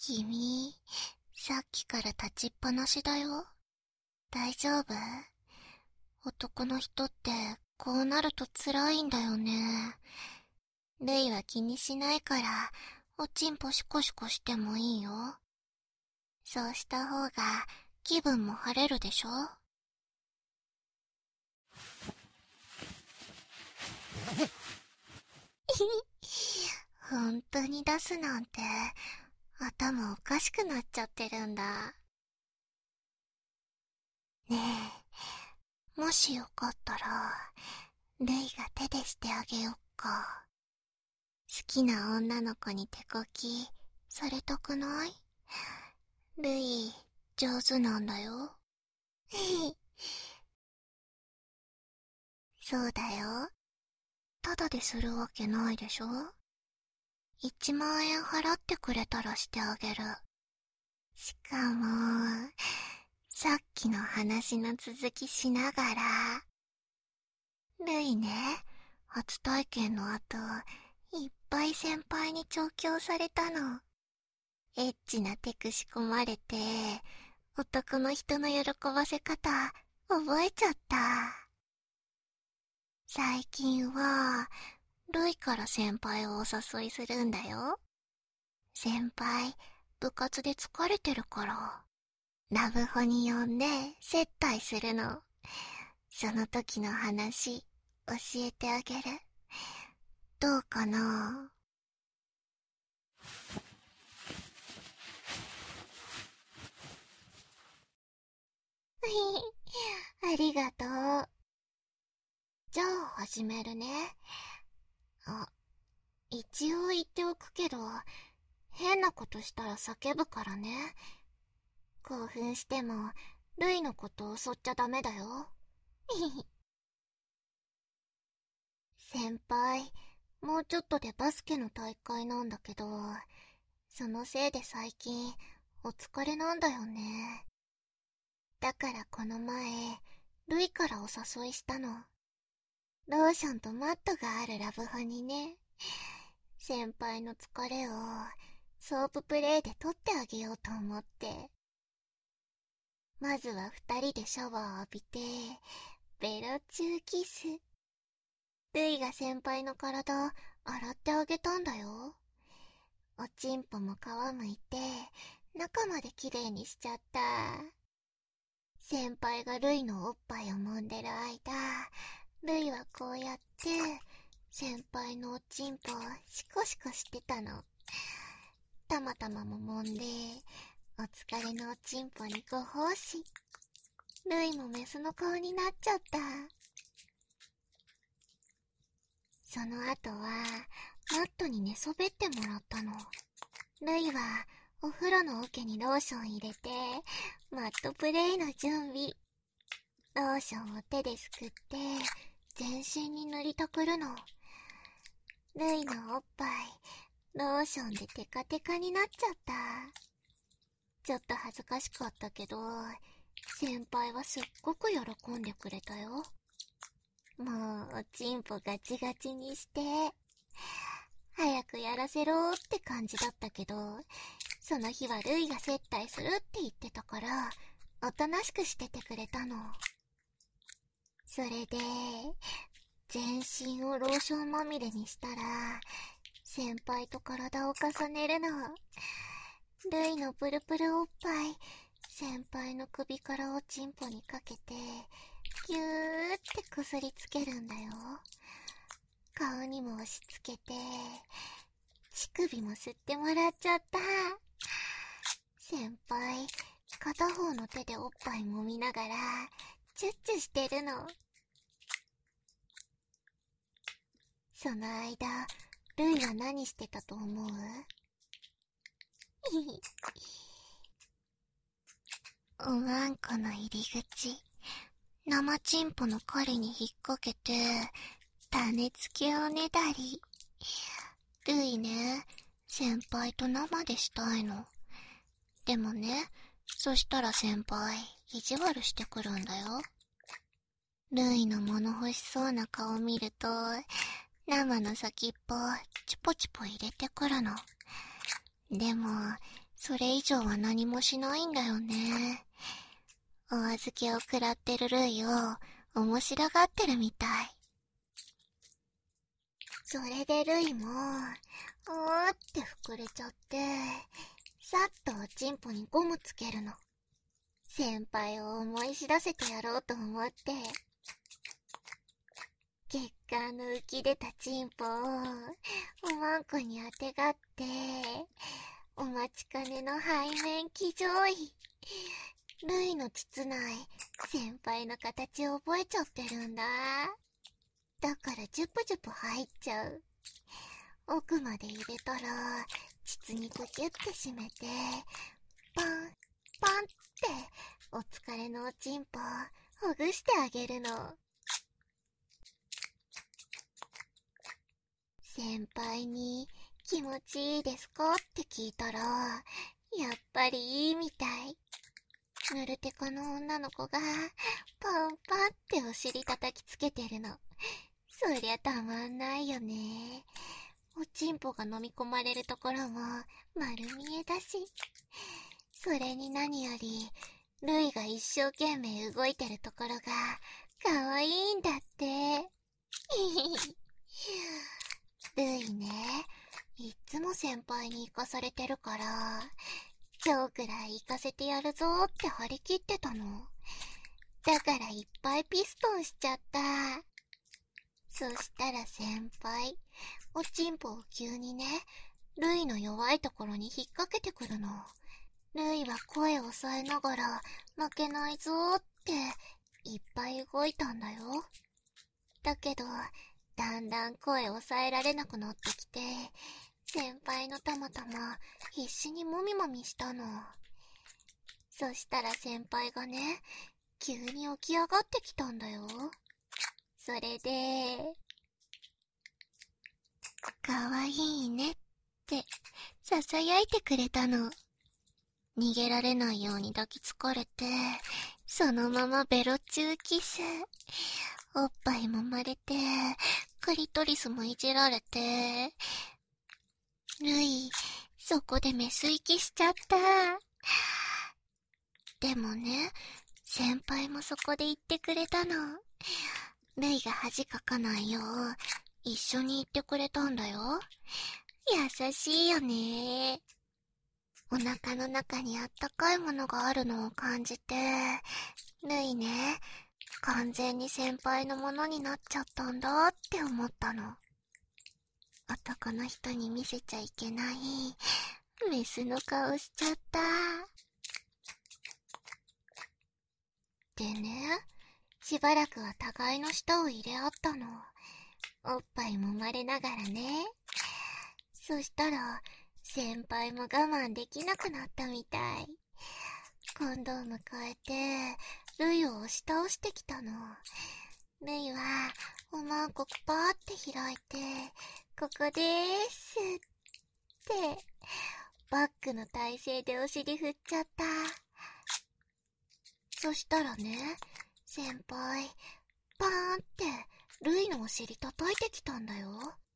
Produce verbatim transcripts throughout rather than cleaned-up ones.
君、さっきから立ちっぱなしだよ。大丈夫？男の人ってこうなると辛いんだよね。ルイは気にしないから、おちんぽシコシコしてもいいよ。そうした方が気分も晴れるでしょ？本当に出すなんて、頭おかしくなっちゃってるんだ。ねえ、もしよかったら、ルイが手でしてあげよっか。好きな女の子に手こきされたくない？ルイ、上手なんだよ。そうだよ。ただでするわけないでしょ？一万円払ってくれたらしてあげる。しかも、さっきの話の続きしながら。ルイね、初体験の後、いっぱい先輩に調教されたの。エッチなテク仕込まれて、男の人の喜ばせ方、覚えちゃった。最近は、ルイから先輩をお誘いするんだよ。先輩、部活で疲れてるから、ラブホに呼んで接待するの。その時の話、教えてあげる。どうかな？ありがとう。じゃあ始めるね。あ、一応言っておくけど、変なことしたら叫ぶからね。興奮しても、ルイのこと襲っちゃダメだよ。先輩、もうちょっとでバスケの大会なんだけど、そのせいで最近、お疲れなんだよね。だからこの前、ルイからお誘いしたの。ローションとマットがあるラブホにね。先輩の疲れを、ソーププレイで取ってあげようと思って。まずは二人でシャワー浴びて、ベロチューキス。ルイが先輩の体、洗ってあげたんだよ。おちんぽも皮むいて、中まできれいにしちゃった。先輩がルイのおっぱいを揉んでる間、ルイはこうやって、先輩のおちんぽをシコシコしてたの。たまたまも揉んで、お疲れのおちんぽにご奉仕。ルイもメスの顔になっちゃった。その後は、マットに寝そべってもらったの。ルイは、お風呂の桶にローション入れて、マットプレイの準備。ローションを手ですくって、全身に塗りたくるの。ルイのおっぱい、ローションでテカテカになっちゃった。ちょっと恥ずかしかったけど、先輩はすっごく喜んでくれたよ。もう、おちんぽガチガチにして、早くやらせろって感じだったけど、その日はルイが接待するって言ってたから、おとなしくしててくれたの。それで、全身をローションまみれにしたら、先輩と体を重ねるの。ルイのプルプルおっぱい、先輩の首からおちんぽにかけて、ぎゅーってこすりつけるんだよ。顔にも押し付けて、乳首も吸ってもらっちゃった。先輩、片方の手でおっぱい揉みながら、チュッチュしてるの。その間、ルイは何してたと思う？おまんこの入り口、生チンポの針に引っ掛けて、種付けをねだり。ルイね、先輩と生でしたいの。でもね、そしたら先輩、意地悪してくるんだよ。ルイの物欲しそうな顔見ると、生の先っぽ、チュポチュポ入れてくるの。でも、 それ以上は何もしないんだよね。お預けを食らってるルイを面白がってるみたい。それでルイも、おーって膨れちゃって、さっとおちんぽにゴムつけるの。先輩を思い知らせてやろうと思って。血管の浮き出たチンポをおまんこにあてがって、お待ちかねの背面騎乗位。ルイの膣内、先輩の形を覚えちゃってるんだ。だからジュプジュプ入っちゃう。奥まで入れたら、膣にグギュって締めて、パン、パンって、お疲れのおちんぽ、ほぐしてあげるの。先輩に、気持ちいいですかって聞いたら、やっぱりいいみたい。ぬるてかの女の子が、パンパンってお尻叩きつけてるの。そりゃたまんないよね。おちんぽが飲み込まれるところも丸見えだし。それに何より、ルイが一生懸命動いてるところが、かわいいんだって。ルイね、いっつも先輩に行かされてるから、今日くらい行かせてやるぞーって張り切ってたの。だからいっぱいピストンしちゃった。そしたら先輩、おちんぽを急にね、ルイの弱いところに引っ掛けてくるの。ルイは声を抑えながら、負けないぞーって、いっぱい動いたんだよ。だけど、だんだん声を抑えられなくなってきて、先輩のたまたま必死にもみもみしたの。そしたら先輩がね、急に起き上がってきたんだよ。それで、かわいいねって囁いてくれたの。逃げられないように抱きつかれて、そのままベロ中キス。おっぱい揉まれて、クリトリスもいじられて、ルイ、そこでメス息しちゃった。でもね、先輩もそこで言ってくれたの。ルイが恥かかないよう、一緒に言ってくれたんだよ。優しいよね。お腹の中にあったかいものがあるのを感じて、ルイね、完全に先輩のものになっちゃったんだって思ったの。男の人に見せちゃいけないメスの顔しちゃった。でね、しばらくは互いの舌を入れ合ったの。おっぱい揉まれながらね。そしたら、先輩も我慢できなくなったみたい。今度を迎えて、ルイを押し倒してきたの。ルイは、おまんこくぱーって開いて、ここでーすって、バックの体勢でお尻振っちゃった。そしたらね、先輩、パーンって、ルイのお尻叩いてきたんだよ。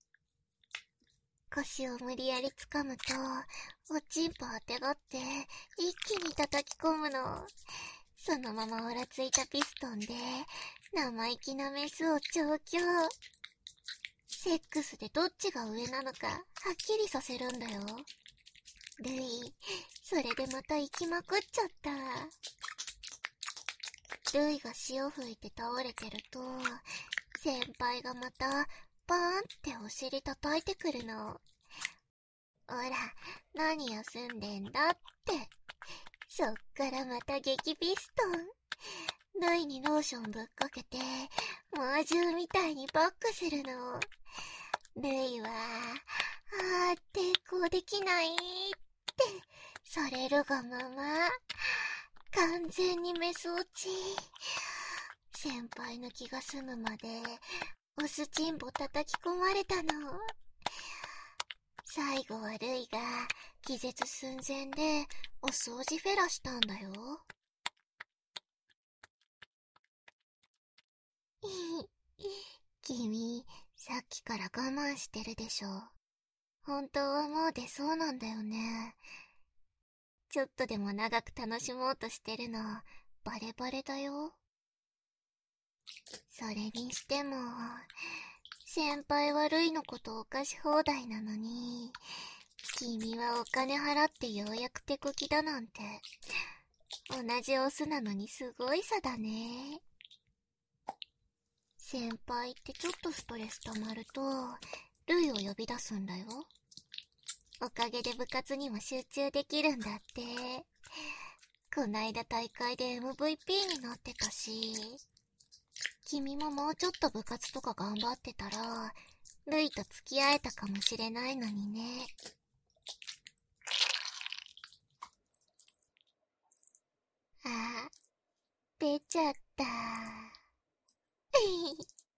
腰を無理やり掴むと、おちんぽあてがって、一気に叩き込むの。そのままオラついたピストンで、生意気なメスを調教。セックスでどっちが上なのか、はっきりさせるんだよ。ルイ、それでまた行きまくっちゃった。ルイが潮吹いて倒れてると、先輩がまた、パーンってお尻叩いてくるの。おら、何休んでんだって。そっからまた激ピストン。ルイにローションぶっかけて、猛獣みたいにバックするの。ルイは、あー抵抗できないって、されるがまま、完全にメス落ち。先輩の気が済むまで、オスチンボ叩き込まれたの。最後はルイが気絶寸前でお掃除フェラしたんだよ。君、さっきから我慢してるでしょ。本当はもう出そうなんだよね。 ちょっとでも長く楽しもうとしてるの、バレバレだよ。それにしても、先輩はルイのことお菓子放題なのに、君はお金払ってようやく手こきだなんて、同じオスなのにすごい差だね。先輩ってちょっとストレス溜まると、ルイを呼び出すんだよ。おかげで部活にも集中できるんだって。こないだ大会で エムブイピー になってたし、君ももうちょっと部活とか頑張ってたら、ルイと付き合えたかもしれないのにね。あ、出ちゃった。